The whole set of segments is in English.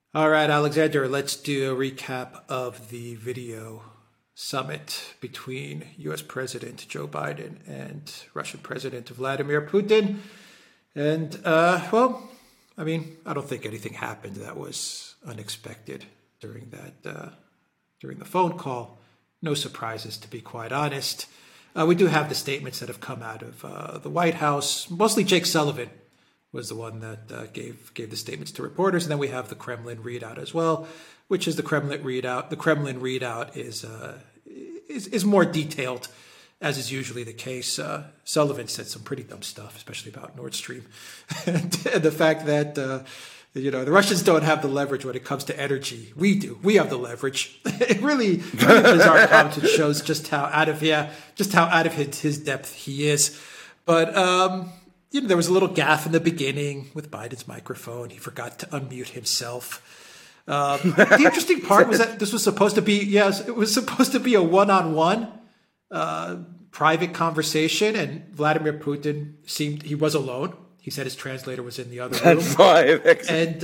All right, Alexander, let's do a recap of the video summit between U.S. President Joe Biden and Russian President Vladimir Putin. And, I don't think anything happened that was unexpected during the phone call. No surprises, to be quite honest. We do have the statements that have come out of the White House. Mostly Jake Sullivan was the one that gave the statements to reporters. And then we have the Kremlin readout as well, which is the Kremlin readout. The Kremlin readout is more detailed, as is usually the case. Sullivan said some pretty dumb stuff, especially about Nord Stream. and the fact that, the Russians don't have the leverage when it comes to energy. We do. We have the leverage. It really bizarre comment. It shows just how out of his depth he is. But, there was a little gaffe in the beginning with Biden's microphone. He forgot to unmute himself. The interesting part was that this was supposed to be, it was supposed to be a one-on-one private conversation, and Vladimir Putin he was alone. He said his translator was in the other room. That's right. And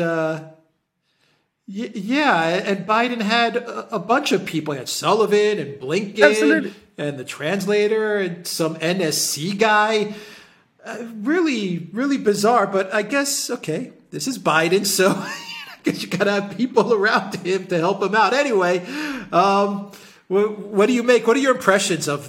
and Biden had a bunch of people. He had Sullivan and Blinken. Absolutely. And the translator and some NSC guy. Really, really bizarre. But I guess, okay, this is Biden, so I guess you got to have people around him to help him out. Anyway, what do you make? What are your impressions of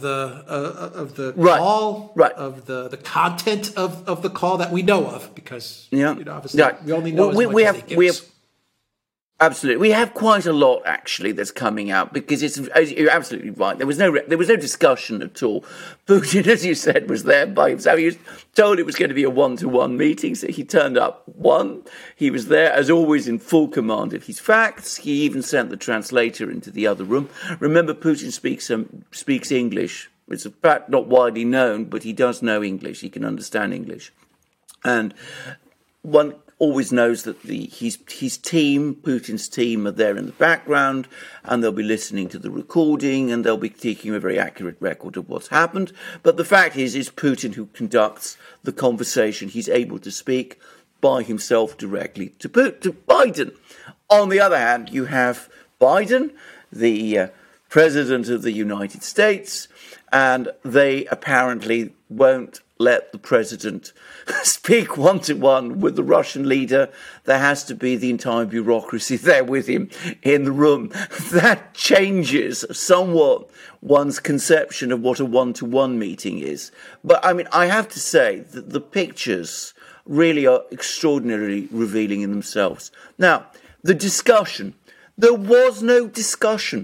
the call, of the content of the call that we know of? Because obviously we only know as much as he gives. Absolutely, we have quite a lot actually that's coming out because you're absolutely right. There was no discussion at all. Putin, as you said, was there by himself. He was told it was going to be a one-to-one meeting, so he turned up. He was there as always in full command of his facts. He even sent the translator into the other room. Remember, Putin speaks English. It's a fact not widely known, but he does know English. He can understand English, and one always knows that his team, Putin's team, are there in the background, and they'll be listening to the recording, and they'll be taking a very accurate record of what's happened. But the fact is Putin who conducts the conversation. He's able to speak by himself directly to Biden. On the other hand, you have Biden, the President of the United States, and they apparently won't let the president speak one-to-one with the Russian leader. There has to be the entire bureaucracy there with him in the room. That changes somewhat one's conception of what a one-to-one meeting is. But, I have to say that the pictures really are extraordinarily revealing in themselves. Now, the discussion. There was no discussion.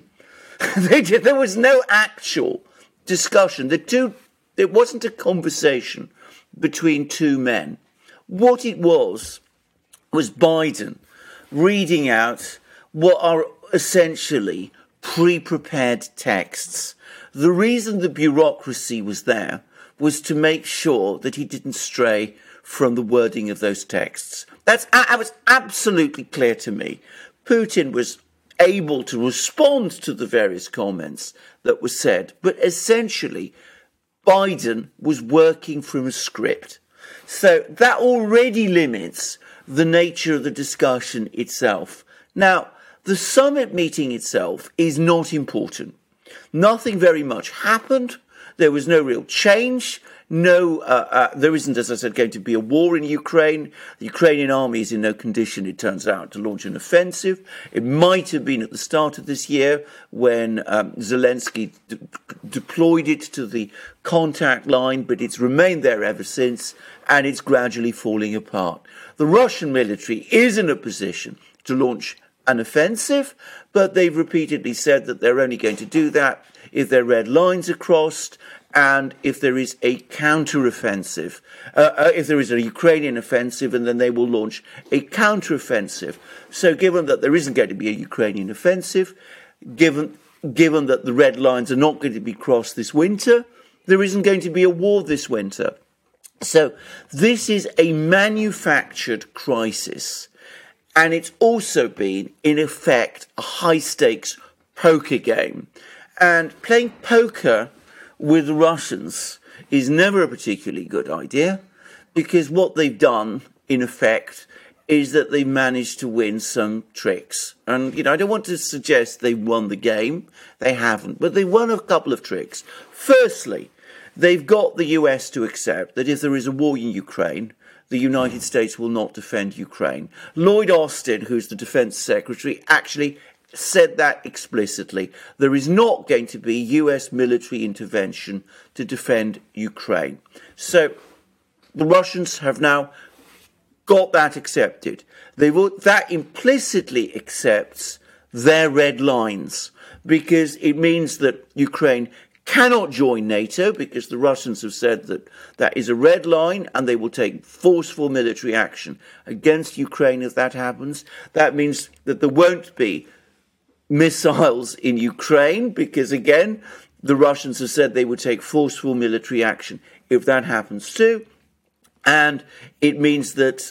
There was no actual discussion. It wasn't a conversation between two men. What it was Biden reading out what are essentially pre-prepared texts. The reason the bureaucracy was there was to make sure that he didn't stray from the wording of those texts. That was absolutely clear to me. Putin was able to respond to the various comments that were said, but essentially Biden was working from a script. So that already limits the nature of the discussion itself. Now, the summit meeting itself is not important. Nothing very much happened. There was no real change. There isn't, as I said, going to be a war in Ukraine. The Ukrainian army is in no condition, it turns out, to launch an offensive. It might have been at the start of this year when Zelensky deployed it to the contact line, but it's remained there ever since, and it's gradually falling apart. The Russian military is in a position to launch an offensive, but they've repeatedly said that they're only going to do that if their red lines are crossed and if there is a counter-offensive, if there is a Ukrainian offensive, and then they will launch a counter-offensive. So given that there isn't going to be a Ukrainian offensive, given that the red lines are not going to be crossed this winter, there isn't going to be a war this winter. So this is a manufactured crisis. And it's also been, in effect, a high-stakes poker game. And playing poker with the Russians is never a particularly good idea, because what they've done, in effect, is that they managed to win some tricks. And, I don't want to suggest they won the game. They haven't. But they won a couple of tricks. Firstly, they've got the US to accept that if there is a war in Ukraine, the United States will not defend Ukraine. Lloyd Austin, who's the defense secretary, actually said that explicitly. There is not going to be US military intervention to defend Ukraine. So the Russians have now got that accepted. That implicitly accepts their red lines, because it means that Ukraine cannot join NATO, because the Russians have said that that is a red line and they will take forceful military action against Ukraine if that happens. That means that there won't be missiles in Ukraine, because, again, the Russians have said they would take forceful military action if that happens too. And it means that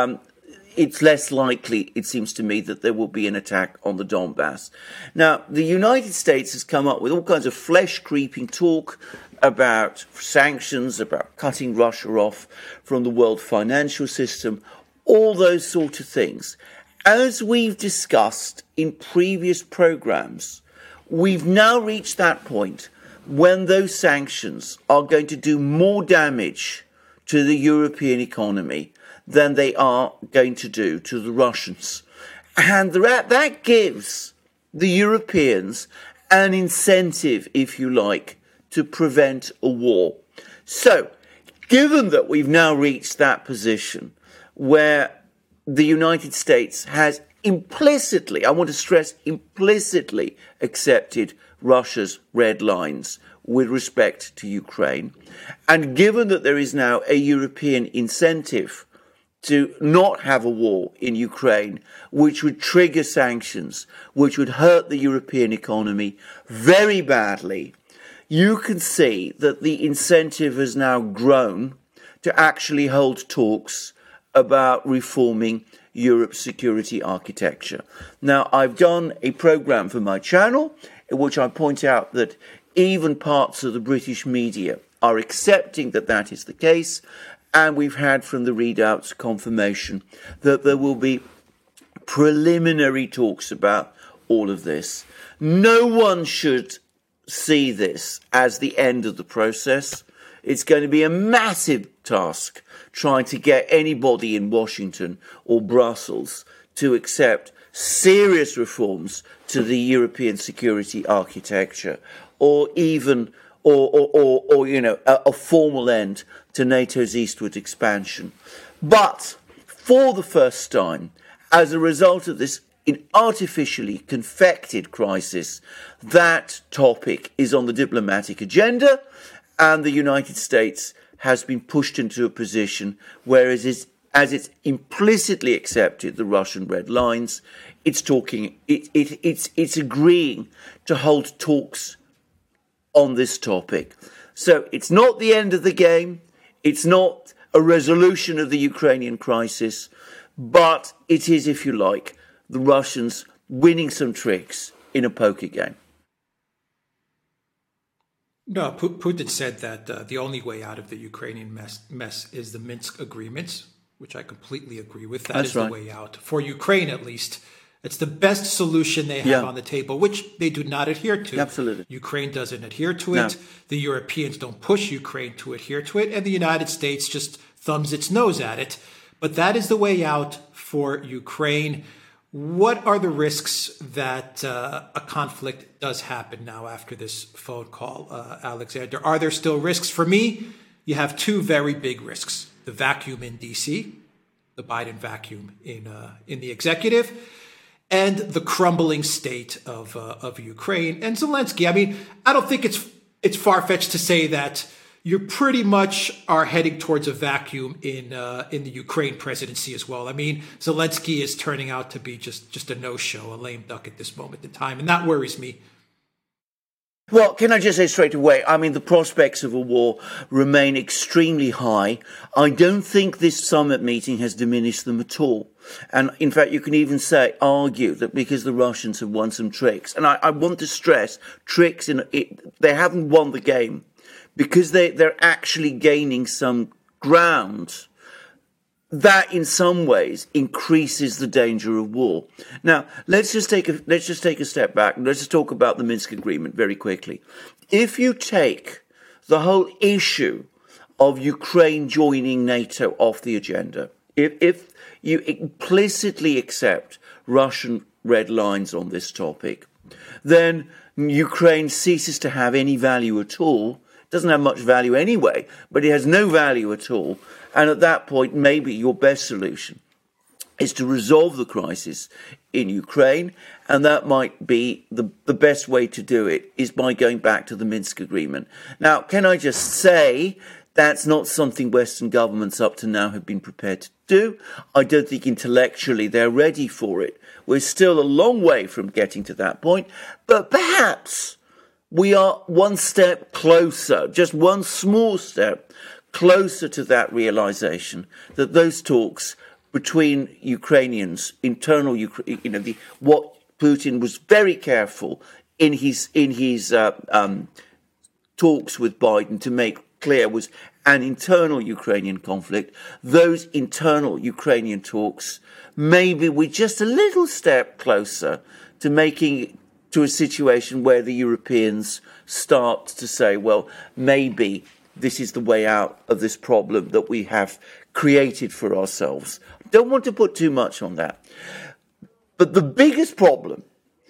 it's less likely, it seems to me, that there will be an attack on the Donbass. Now, the United States has come up with all kinds of flesh-creeping talk about sanctions, about cutting Russia off from the world financial system, all those sort of things. As we've discussed in previous programs, we've now reached that point when those sanctions are going to do more damage to the European economy than they are going to do to the Russians. And that gives the Europeans an incentive, if you like, to prevent a war. So, given that we've now reached that position where the United States has implicitly, I want to stress implicitly, accepted Russia's red lines with respect to Ukraine, and given that there is now a European incentive to not have a war in Ukraine, which would trigger sanctions, which would hurt the European economy very badly, you can see that the incentive has now grown to actually hold talks about reforming Europe's security architecture. Now, I've done a program for my channel in which I point out that even parts of the British media are accepting that that is the case, and we've had from the readouts confirmation that there will be preliminary talks about all of this. No one should see this as the end of the process. It's going to be a massive task trying to get anybody in Washington or Brussels to accept serious reforms to the European security architecture, or even a formal end to NATO's eastward expansion. But for the first time, as a result of this artificially confected crisis, that topic is on the diplomatic agenda, and the United States has been pushed into a position where as it's implicitly accepted the Russian red lines, it's agreeing to hold talks on this topic. So it's not the end of the game. It's not a resolution of the Ukrainian crisis, but it is, if you like, the Russians winning some tricks in a poker game. No, Putin said that the only way out of the Ukrainian mess is the Minsk agreements, which I completely agree with. That's right. The way out. For Ukraine, at least, it's the best solution they have on the table, which they do not adhere to. Absolutely. Ukraine doesn't adhere to it. No. The Europeans don't push Ukraine to adhere to it. And the United States just thumbs its nose at it. But that is the way out for Ukraine. What are the risks that a conflict does happen now after this phone call, Alexander? Are there still risks? For me, you have two very big risks. The vacuum in D.C., the Biden vacuum in the executive, and the crumbling state of Ukraine and Zelensky. I mean, I don't think it's far-fetched to say that you pretty much are heading towards a vacuum in the Ukraine presidency as well. I mean, Zelensky is turning out to be just a no-show, a lame duck at this moment in time, and that worries me. Well, can I just say straight away, I mean, the prospects of a war remain extremely high. I don't think this summit meeting has diminished them at all. And in fact, you can even argue that because the Russians have won some tricks, and I want to stress, tricks, they haven't won the game, because they're actually gaining some ground. that in some ways increases the danger of war. Now, let's just take a step back and let's just talk about the Minsk agreement very quickly. If you take the whole issue of Ukraine joining NATO off the agenda, if you implicitly accept Russian red lines on this topic, then Ukraine ceases to have any value at all. It doesn't have much value anyway, but it has no value at all. And at that point, maybe your best solution is to resolve the crisis in Ukraine, and that might be the best way to do it is by going back to the Minsk agreement. Now, can I just say that's not something Western governments up to now have been prepared to do. I don't think intellectually they're ready for it. We're still a long way from getting to that point, but perhaps we are one step closer, just one small step closer to that realization that those talks between Ukrainians, what Putin was very careful in his talks with Biden to make clear was an internal Ukrainian conflict. Those internal Ukrainian talks, maybe we're just a little step closer to making to a situation where the Europeans start to say, well, maybe this is the way out of this problem that we have created for ourselves. Don't want to put too much on that. But the biggest problem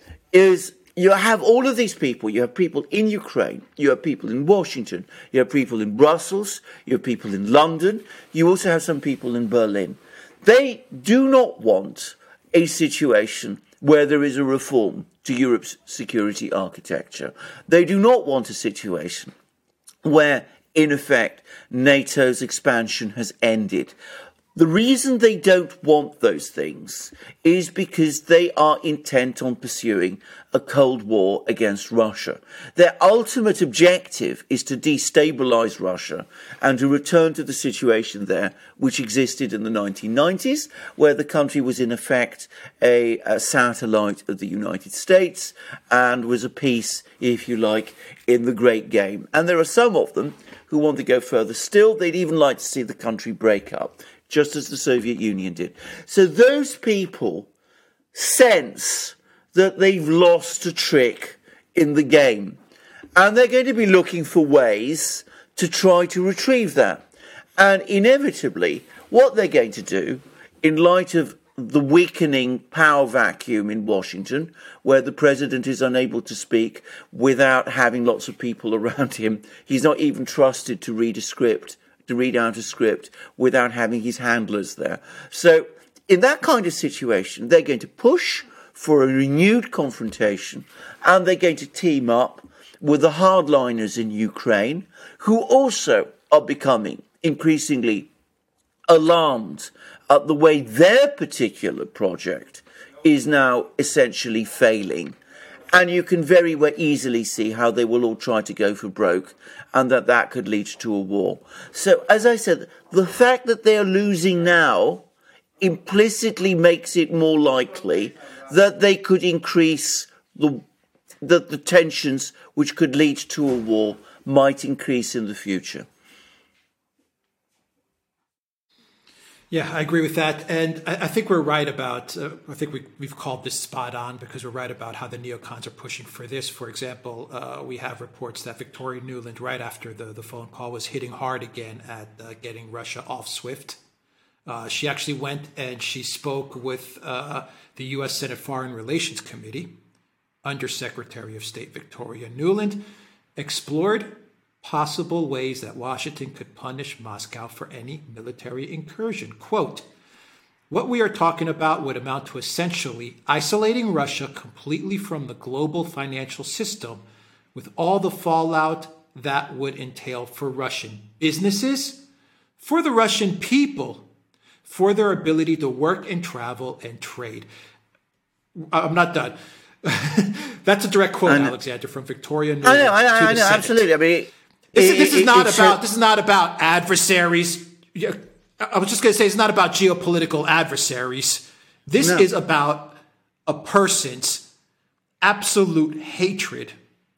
is you have all of these people. You have people in Ukraine. You have people in Washington. You have people in Brussels. You have people in London. You also have some people in Berlin. They do not want a situation where there is a reform to Europe's security architecture. They do not want a situation where, in effect, NATO's expansion has ended. The reason they don't want those things is because they are intent on pursuing a Cold War against Russia. Their ultimate objective is to destabilize Russia and to return to the situation there which existed in the 1990s, where the country was in effect a satellite of the United States and was a piece, if you like, in the Great Game. And there are some of them who want to go further still. They'd even like to see the country break up, just as the Soviet Union did. So those people sense that they've lost a trick in the game. And they're going to be looking for ways to try to retrieve that. And inevitably, what they're going to do, in light of the weakening power vacuum in Washington, where the president is unable to speak without having lots of people around him, he's not even trusted to read out a script without having his handlers there. So in that kind of situation, they're going to push for a renewed confrontation, and they're going to team up with the hardliners in Ukraine, who also are becoming increasingly alarmed at the way their particular project is now essentially failing. And you can very easily see how they will all try to go for broke, and that could lead to a war. So, as I said, the fact that they're losing now implicitly makes it more likely that they could increase the tensions which could lead to a war might increase in the future. Yeah, I agree with that. And I think we're right about, I think we've called this spot on because we're right about how the neocons are pushing for this. For example, we have reports that Victoria Nuland, right after the phone call, was hitting hard again at getting Russia off SWIFT. She actually went and she spoke with the U.S. Senate Foreign Relations Committee. Undersecretary of State Victoria Nuland explored possible ways that Washington could punish Moscow for any military incursion. Quote, "What we are talking about would amount to essentially isolating Russia completely from the global financial system, with all the fallout that would entail for Russian businesses, for the Russian people, for their ability to work and travel and trade." I'm not done. That's a direct quote, Alexander, from Victoria Nuland. I know, absolutely. I mean, this is not about adversaries. I was just going to say it's not about geopolitical adversaries. This is about a person's absolute hatred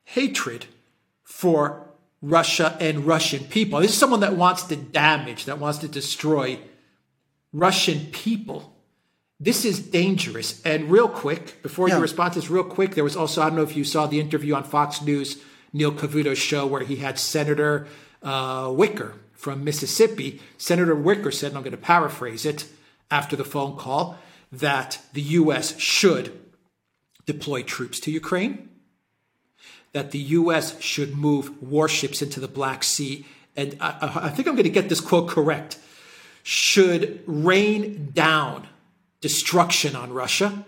for Russia and Russian people. This is someone that wants to damage, that wants to destroy Russian people. This is dangerous. And real quick, before you respond to this, real quick, there was also, I don't know if you saw the interview on Fox News, Neil Cavuto's show, where he had Senator Wicker from Mississippi. Senator Wicker said, and I'm going to paraphrase it after the phone call, that the U.S. should deploy troops to Ukraine, that the U.S. should move warships into the Black Sea, and I think I'm going to get this quote correct, should rain down destruction on Russia,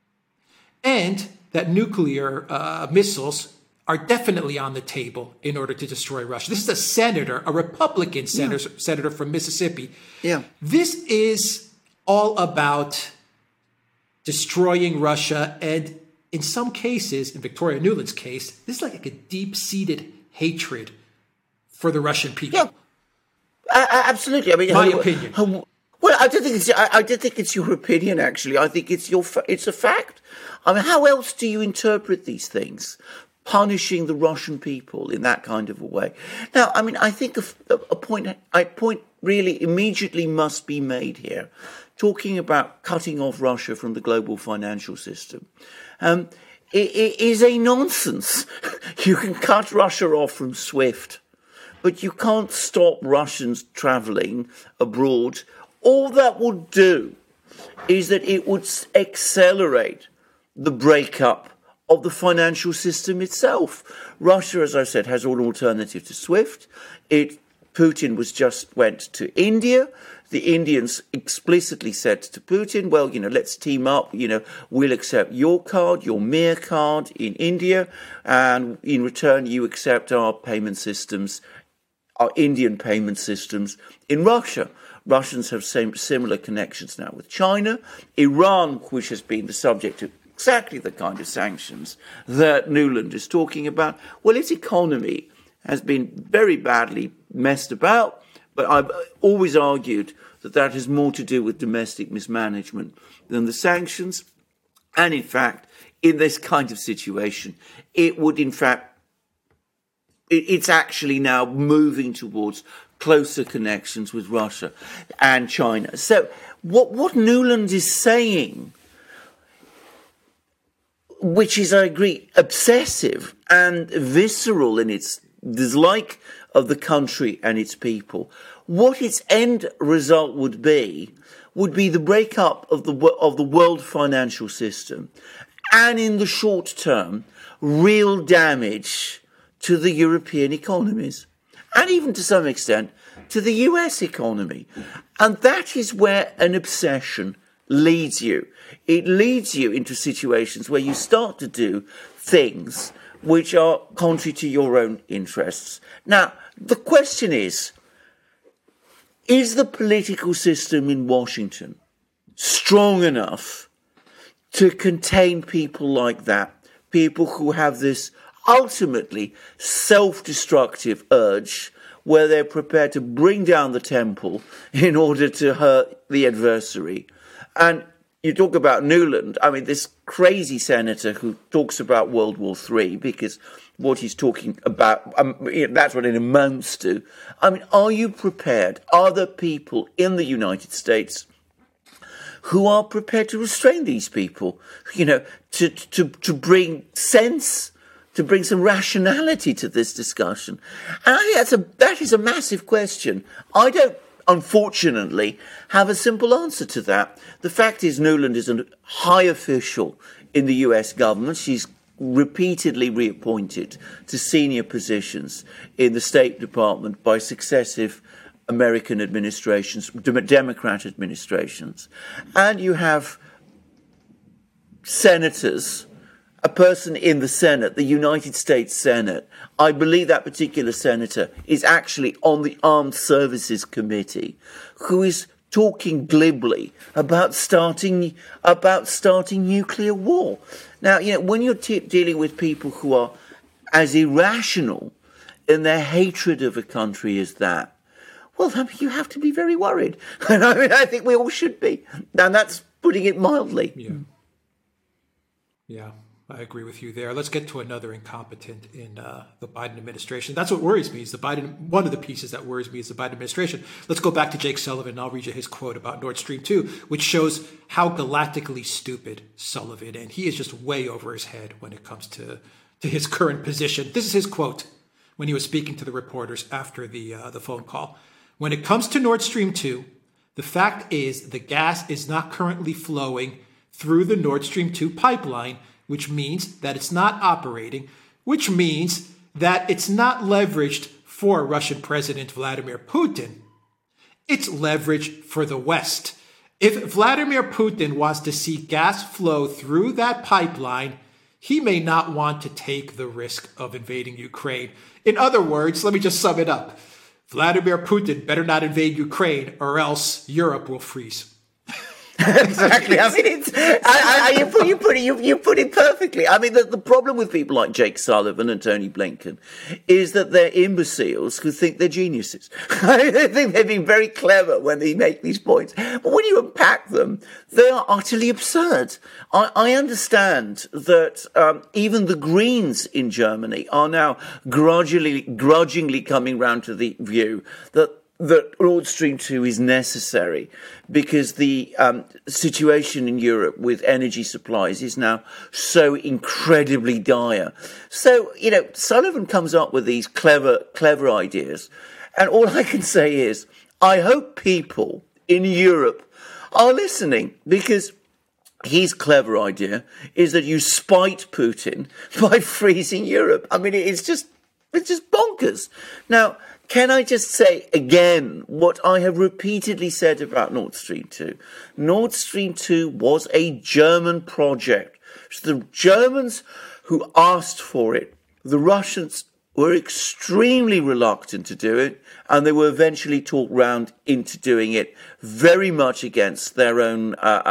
and that nuclear missiles are definitely on the table in order to destroy Russia. This is a senator, a Republican senator from Mississippi. Yeah. This is all about destroying Russia, and in some cases, in Victoria Nuland's case, this is like a deep-seated hatred for the Russian people. Yeah, absolutely. I mean, my opinion. Well, I don't think it's your opinion. Actually, I think it's a fact. I mean, how else do you interpret these things? Punishing the Russian people in that kind of a way. Now, I mean, I think a point really immediately must be made here. Talking about cutting off Russia from the global financial system, it is a nonsense. You can cut Russia off from SWIFT, but you can't stop Russians travelling abroad. All that would do is that it would accelerate the breakup of the financial system itself. Russia, as I said, has an alternative to SWIFT. Putin went to India. The Indians explicitly said to Putin, well, let's team up. We'll accept your card, your Mir card in India, and in return, you accept our payment systems, our Indian payment systems in Russia. Russians have similar connections now with China. Iran, which has been the subject of exactly the kind of sanctions that Nuland is talking about, well, its economy has been very badly messed about, but I've always argued that has more to do with domestic mismanagement than the sanctions. And in fact, in this kind of situation, it's actually now moving towards closer connections with Russia and China. So what Nuland is saying, which is, I agree, obsessive and visceral in its dislike of the country and its people, what its end result would be the breakup of the world financial system, and in the short term, real damage to the European economies, and even to some extent to the US economy. And that is where an obsession leads you. It leads you into situations where you start to do things which are contrary to your own interests. Now, the question is the political system in Washington strong enough to contain people like that, people who have this ultimately self-destructive urge where they're prepared to bring down the temple in order to hurt the adversary? And you talk about Nuland, I mean, this crazy senator who talks about World War III, because what he's talking about, that's what it amounts to. I mean, are you prepared? Are there people in the United States who are prepared to restrain these people, to bring sense, to bring some rationality to this discussion? And I think that is a massive question. I don't, unfortunately, have a simple answer to that. The fact is, Nuland is a high official in the US government. She's repeatedly reappointed to senior positions in the State Department by successive American administrations, Democrat administrations. And you have senators, a person in the Senate, the United States Senate. I believe that particular senator is actually on the Armed Services Committee, who is talking glibly about starting nuclear war. Now, when you're dealing with people who are as irrational in their hatred of a country as that, well, you have to be very worried. And I think we all should be. And that's putting it mildly. Yeah. I agree with you there. Let's get to another incompetent in the Biden administration. That's what worries me. One of the pieces that worries me is the Biden administration. Let's go back to Jake Sullivan. I'll read you his quote about Nord Stream 2, which shows how galactically stupid Sullivan, and he is just way over his head when it comes to his current position. This is his quote when he was speaking to the reporters after the phone call. When it comes to Nord Stream 2, the fact is the gas is not currently flowing through the Nord Stream 2 pipeline, which means that it's not operating, which means that it's not leveraged for Russian President Vladimir Putin. It's leveraged for the West. If Vladimir Putin wants to see gas flow through that pipeline, he may not want to take the risk of invading Ukraine. In other words, let me just sum it up. Vladimir Putin better not invade Ukraine or else Europe will freeze. Exactly. I mean, you put it perfectly. I mean, the problem with people like Jake Sullivan and Tony Blinken is that they're imbeciles who think they're geniuses. They think they're being very clever when they make these points. But when you unpack them, they are utterly absurd. I understand that even the Greens in Germany are now grudgingly coming round to the view that Nord Stream 2 is necessary because the situation in Europe with energy supplies is now so incredibly dire. So, Sullivan comes up with these clever ideas. And all I can say is, I hope people in Europe are listening, because his clever idea is that you spite Putin by freezing Europe. I mean, it's just bonkers. Now, can I just say again what I have repeatedly said about Nord Stream 2? Nord Stream 2 was a German project. It's the Germans who asked for it. The Russians were extremely reluctant to do it, and they were eventually talked round into doing it, very much against their own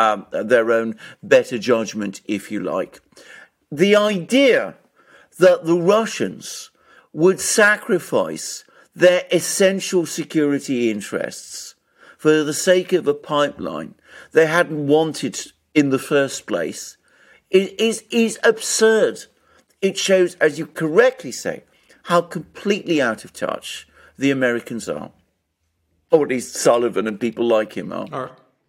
better judgment, if you like. The idea that the Russians would sacrifice their essential security interests for the sake of a pipeline they hadn't wanted in the first place is absurd. It shows, as you correctly say, how completely out of touch the Americans are. Or at least Sullivan and people like him are.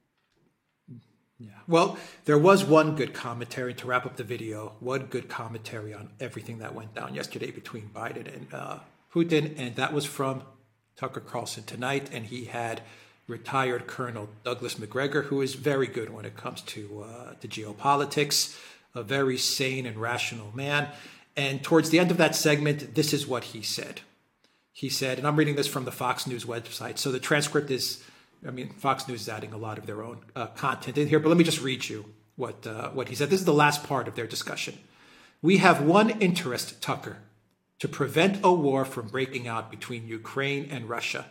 Yeah. Well, there was one good commentary to wrap up the video, one good commentary on everything that went down yesterday between Biden and Putin, and that was from Tucker Carlson tonight, and he had retired Colonel Douglas Macgregor, who is very good when it comes to geopolitics, a very sane and rational man. And towards the end of that segment, this is what he said. He said, and I'm reading this from the Fox News website, so the transcript is, Fox News is adding a lot of their own content in here, but let me just read you what he said. This is the last part of their discussion. "We have one interest, Tucker, to prevent a war from breaking out between Ukraine and Russia."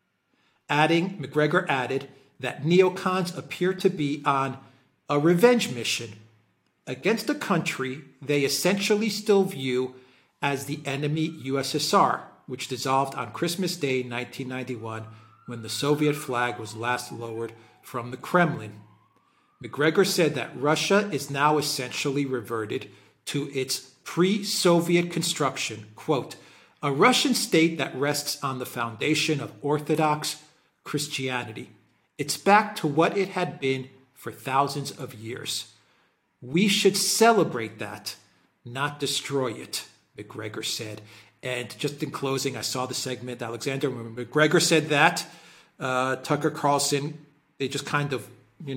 Macgregor added that neocons appear to be on a revenge mission against a country they essentially still view as the enemy USSR, which dissolved on Christmas Day 1991 when the Soviet flag was last lowered from the Kremlin. Macgregor said that Russia is now essentially reverted to its pre-Soviet construction, quote, "a Russian state that rests on the foundation of Orthodox Christianity. It's back to what it had been for thousands of years. We should celebrate that, not destroy it," Macgregor said. And just in closing, I saw the segment, Alexander, when Macgregor said that, Tucker Carlson, they just kind of,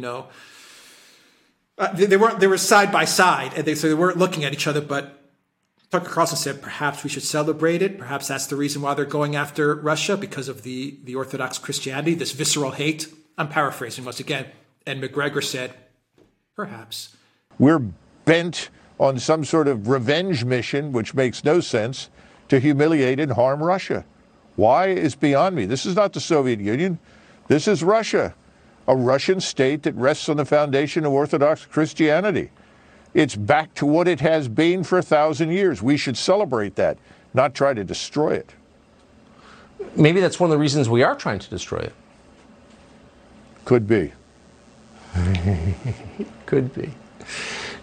they were side by side, and so they weren't looking at each other, but Tucker Carlson said perhaps we should celebrate it. Perhaps that's the reason why they're going after Russia, because of the Orthodox Christianity, this visceral hate. I'm paraphrasing once again. And Macgregor said, perhaps. We're bent on some sort of revenge mission, which makes no sense, to humiliate and harm Russia. Why is beyond me. This is not the Soviet Union. This is Russia, a Russian state that rests on the foundation of Orthodox Christianity. It's back to what it has been for 1,000 years. We should celebrate that, not try to destroy it. Maybe that's one of the reasons we are trying to destroy it. Could be. Could be.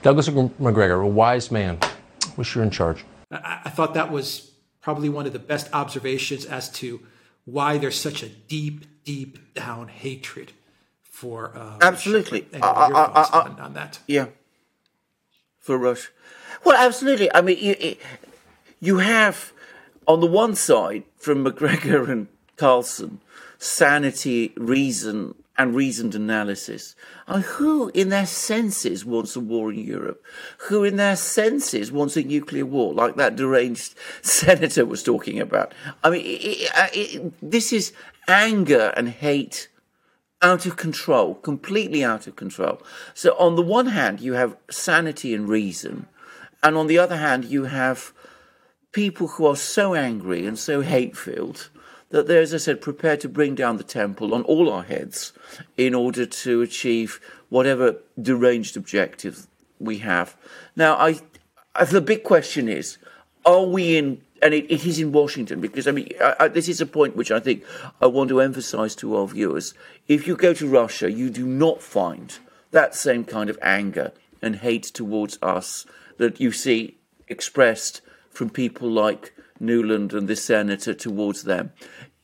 Douglas McGregor, a wise man. Wish you're in charge. I thought that was probably one of the best observations as to why there's such a deep, deep down hatred for absolutely. Russia. Anyway, your thoughts on that? Yeah, for Russia. Well, absolutely. I mean, you have on the one side from McGregor and Carlson sanity, reason, and reasoned analysis. Who in their senses wants a war in Europe? Who in their senses wants a nuclear war, like that deranged senator was talking about? I mean, this is anger and hate out of control, completely out of control. So on the one hand, you have sanity and reason, and on the other hand, you have people who are so angry and so hate-filled that they're, as I said, prepared to bring down the temple on all our heads in order to achieve whatever deranged objective we have. Now, the big question is, are we in, and it is in Washington, because, I mean, this is a point which I think I want to emphasize to our viewers. If you go to Russia, you do not find that same kind of anger and hate towards us that you see expressed from people like Nuland and the senator towards them.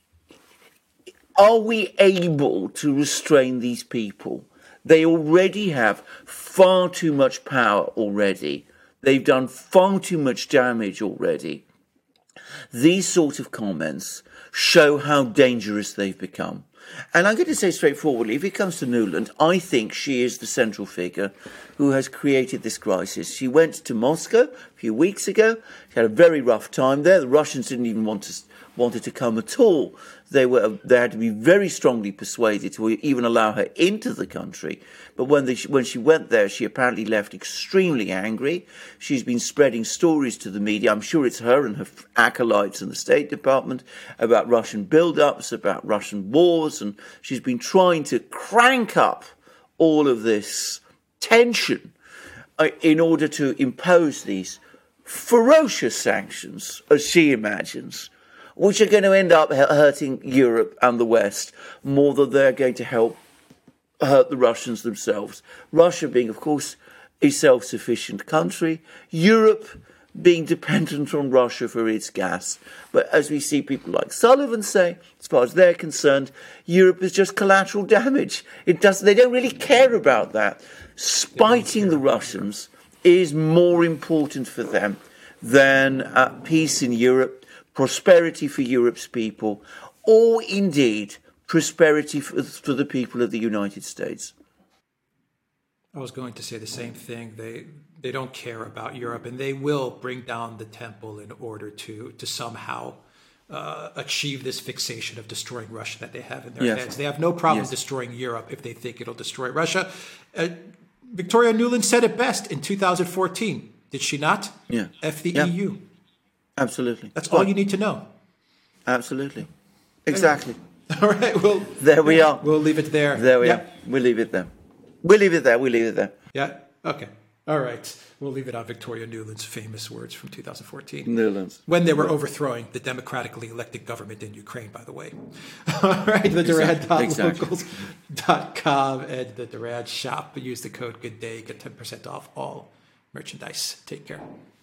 Are we able to restrain these people? They already have far too much power already. They've done far too much damage already. These sort of comments show how dangerous they've become. And I'm going to say straightforwardly, if it comes to Nuland, I think she is the central figure who has created this crisis. She went to Moscow a few weeks ago. She had a very rough time there. The Russians didn't even wanted to come at all. They had to be very strongly persuaded to even allow her into the country. But when she went there, she apparently left extremely angry. She's been spreading stories to the media. I'm sure it's her and her acolytes in the State Department about Russian build-ups, about Russian wars, and she's been trying to crank up all of this tension in order to impose these ferocious sanctions, as she imagines, which are going to end up hurting Europe and the West more than they're going to help hurt the Russians themselves. Russia being, of course, a self-sufficient country, Europe being dependent on Russia for its gas. But as we see people like Sullivan say, as far as they're concerned, Europe is just collateral damage. They don't really care about that. Spiting the Russians is more important for them than peace in Europe, prosperity for Europe's people, or indeed prosperity for the people of the United States. I was going to say the same thing. They don't care about Europe, and they will bring down the temple in order to somehow achieve this fixation of destroying Russia that they have in their heads. They have no problem destroying Europe if they think it'll destroy Russia. Victoria Nuland said it best in 2014, did she not? Yeah. F the EU. Absolutely. That's all you need to know. Absolutely. Exactly. All right. Well, there we are. We'll leave it there. There we are. We'll leave it there. We'll leave it there. Yeah. Okay. All right. We'll leave it on Victoria Nuland's famous words from 2014. Nuland's. When they were overthrowing the democratically elected government in Ukraine, by the way. All right. TheDurad.locals.com and the Durad shop. Use the code GOODDAY. Get 10% off all merchandise. Take care.